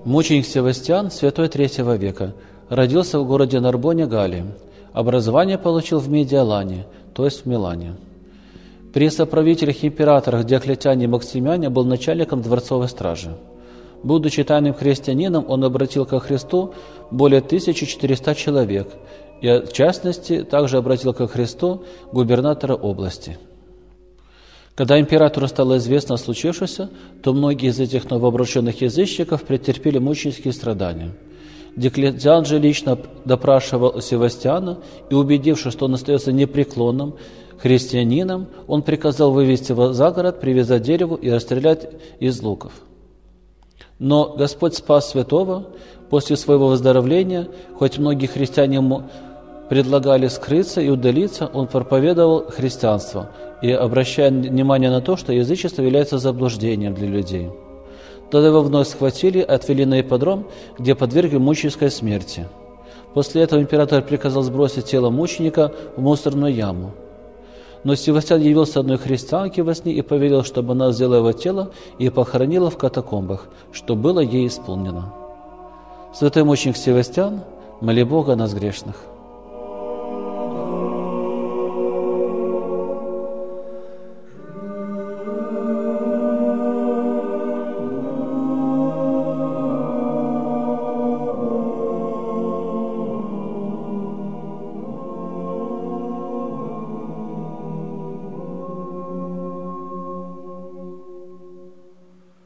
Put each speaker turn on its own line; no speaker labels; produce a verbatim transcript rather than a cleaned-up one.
Мученик Севастиан, святой третьего века, родился в городе Нарбоне, Галлии. Образование получил в Медиалане, то есть в Милане. При соправителях императорах Диоклетиане и Максимиане был начальником дворцовой стражи. Будучи тайным христианином, он обратил ко Христу более тысячи четырёхсот человек, и в частности также обратил ко Христу губернатора области. Когда императору стало известно о случившемся, то многие из этих новообращенных язычников претерпели мученические страдания. Диоклетиан же лично допрашивал Севастиана, и, убедившись, что он остается непреклонным христианином, он приказал вывести его за город, привязать к дереву и расстрелять из луков. Но Господь спас святого. После своего выздоровления, хоть многие христиане ему предлагали скрыться и удалиться, он проповедовал христианство и обращая внимание на то, что язычество является заблуждением для людей. Тогда его вновь схватили и отвели на ипподром, где подвергли мученической смерти. После этого император приказал сбросить тело мученика в мусорную яму. Но Севастиан явился одной христианке во сне и повелел, чтобы она взяла его тело и похоронила в катакомбах, что было ей исполнено. Святой мученик Севастиан, моли Бога о нас грешных.